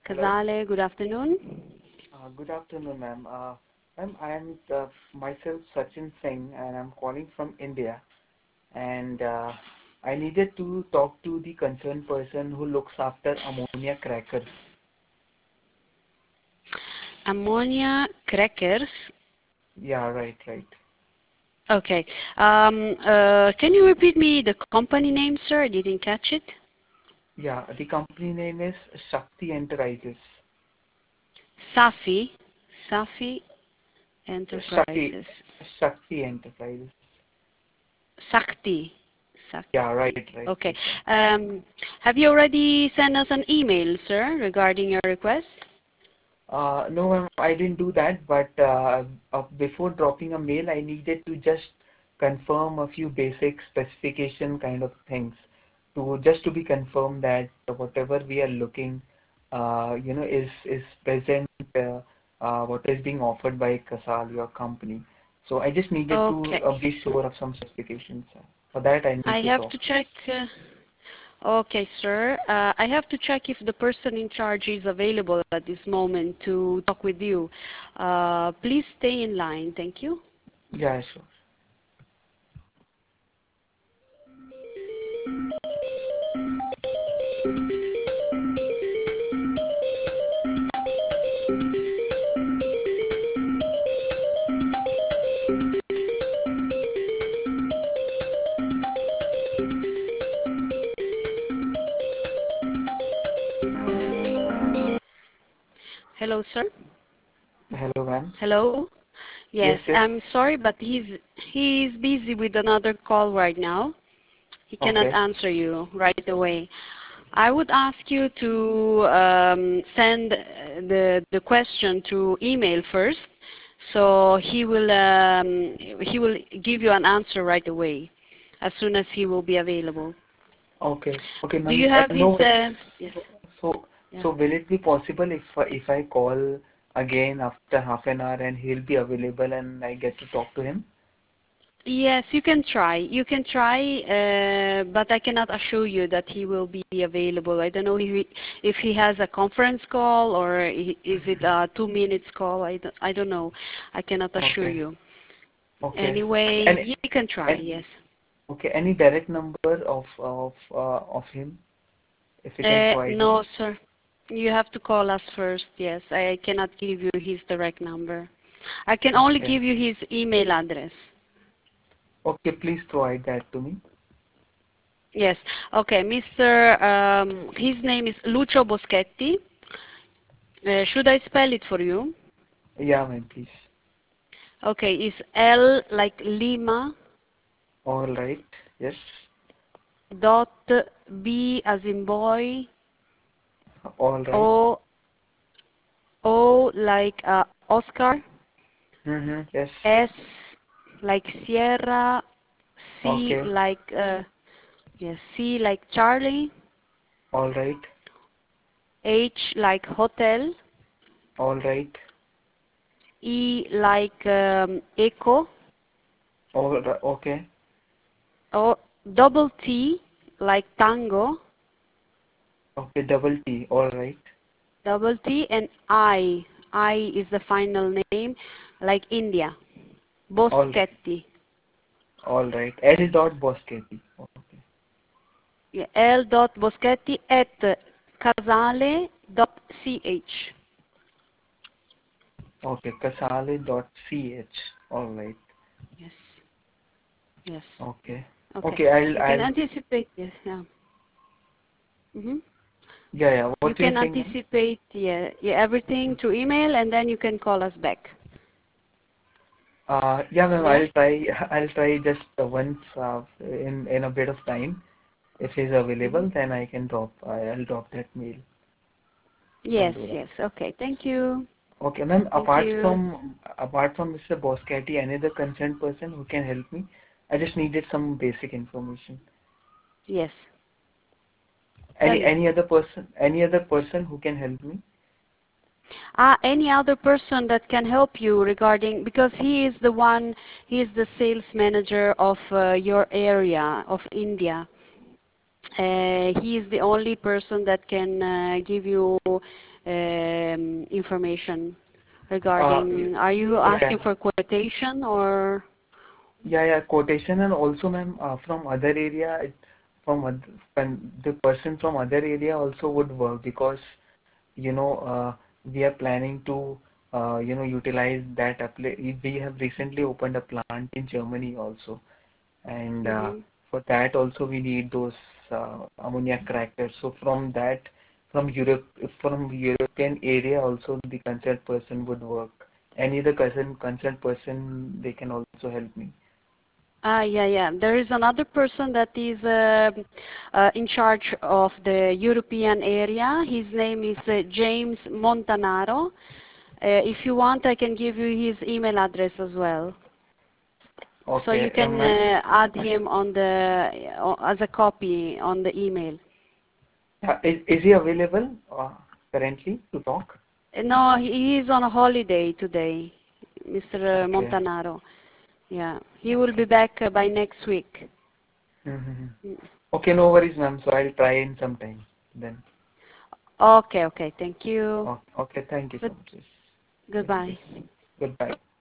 Hello. Kazale, good afternoon. Good afternoon, ma'am. Ma'am, I am myself Sachin Singh, and I'm calling from India. And I needed to talk to the concerned person who looks after ammonia crackers. Ammonia crackers. Yeah, right, right. Okay. Can you repeat me the company name, sir? I didn't catch it. Yeah, the company name is Shakti Enterprises. Safi. Safi Shakti, Enterprises. Shakti Enterprises. Sakti. Yeah, right, Sakti. right, Okay. right, ma'am. Have you already sent us an email, sir, regarding your request? No, ma'am, I didn't do that, but before dropping a mail, I needed to just confirm a few basic specification kind of things to just to be confirmed that whatever we are looking, is present, what is being offered by Casal, your company. So I just needed to Okay. be sure of some specifications. For that, I need I to have talk. to check. Okay, sir. I have to check if the person in charge is available at this moment to talk with you. Please stay in line. Thank you. Yeah, sure. Hello, sir. Hello, ma'am. Hello. Yes, Yes, yes. I'm sorry, but he's busy with another call right now. He cannot Okay. answer you right away. I would ask you to send the question through email first, so he will give you an answer right away, as soon as he will be available. Okay. Okay, Do ma'am. you have his? No, Yes. so Yeah. so will it be possible if I call again after half an hour and he'll be available and I get to talk to him? Yes, you can try. You can try, but I cannot assure you that he will be available. I don't know if he has a conference call or is it a 2 minutes call. I don't know. I cannot assure Okay. you. Okay. Anyway, And you can try. and Yes. okay, any direct number of him if you can provide me? No, sir. You have to call us first. Yes, I cannot give you his direct number. I can only Okay. give you his email address. Okay, please provide that to me. Yes. Okay, Mr. His name is Lucio Boschetti. Should I spell it for you? Yeah, ma'am, please. Okay, it's L like Lima, All right. Yes. dot B as in boy, All right. O like Oscar, Mm-hmm. Yes. S like Sierra, C Okay. like yes, C like Charlie, All right. H like hotel, All right. E like echo, All right. Okay. O double T like tango, Okay. Double T. All right. double T and I. I is the final name, like India. All right. Boschetti. All right. L. Dot Boschetti. Okay. Yeah, L.Boschetti at casale.ch. Okay. Kasale. Dot ch. All right. Yes, yes. Okay. Okay. Okay. I'll. You can I'll. anticipate. Yes, yeah. hmm Yeah. Yeah. You What were you can saying, ma'am? anticipate everything through email, and then you can call us back. Yeah, ma'am. Yeah. I'll try. I'll try just once. In a bit of time. If he's hmm available, then I can drop. I'll drop that mail. I'll Yes, do that. yes. Okay. Thank you. Okay, ma'am. Thank you. Apart from Mr. Boschetti, any other concerned person who can help me? I just needed some basic information. Yes. Tell Any me. any other person? Any other person who can help me? Any other person that can help you regarding, because he is the sales manager of your area of India. He is the only person that can give you information Uh, regarding, are you yeah, asking for quotation or? yeah, quotation, and also, ma'am, from other area, when the person from other area also would work, because we are planning to utilize that we have recently opened a plant in Germany also, and Mm-hmm. for that also we need those ammonia crackers. So from Europe, from European area also, the concerned person would work. Any other concerned person, they can also help me. Yeah, yeah. There is another person that is in charge of the European area. His name is James Montanaro. If you want, I can give you his email address as well. So you Okay, can add him on the as a copy on the email. is he available currently to talk? No, he is on a holiday today, Mr. Okay, Montanaro. Yeah, he will be okay. back by next week. Mm-hmm. Mm. Okay, no worries, ma'am. So I'll try in some time then. Okay, okay. Thank you. Okay, thank you so Good, much. Yes, yes, goodbye. yes. Goodbye.